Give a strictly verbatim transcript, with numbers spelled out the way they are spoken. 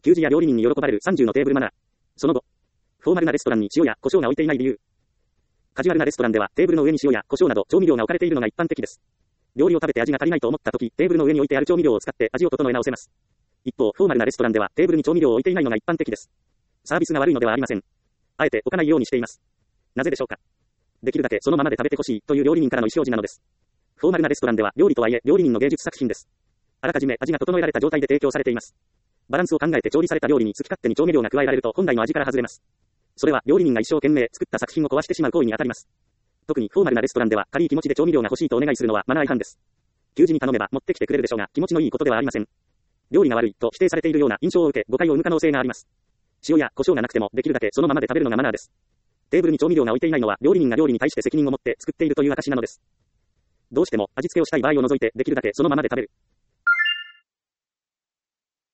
給仕や料理人に喜ばれるさんじゅうのテーブルマナー。その後、フォーマルなレストランに塩や胡椒が置いていない理由。カジュアルなレストランではテーブルの上に塩や胡椒など調味料が置かれているのが一般的です。料理を食べて味が足りないと思ったとき、テーブルの上に置いてある調味料を使って味を整え直せます。一方、フォーマルなレストランではテーブルに調味料を置いていないのが一般的です。サービスが悪いのではありません。あえて置かないようにしています。なぜでしょうか。できるだけそのままで食べてほしいという料理人からの意思表示なのです。フォーマルなレストランでは料理とはいえ料理人の芸術作品です。あらかじめ味が整えられた状態で提供されています。バランスを考えて調理された料理に好き勝手に調味料が加えられると本来の味から外れます。それは料理人が一生懸命作った作品を壊してしまう行為に当たります。特にフォーマルなレストランでは軽い気持ちで調味料が欲しいとお願いするのはマナー違反です。給仕に頼めば持ってきてくれるでしょうが気持ちのいいことではありません。料理が悪いと否定されているような印象を受け誤解を生む可能性があります。塩や胡椒がなくてもできるだけそのままで食べるのがマナーです。テーブルに調味料が置いていないのは料理人が料理に対して責任を持って作っているという証なのです。どうしても味付けをしたい場合を除いてできるだけそのままで食べる。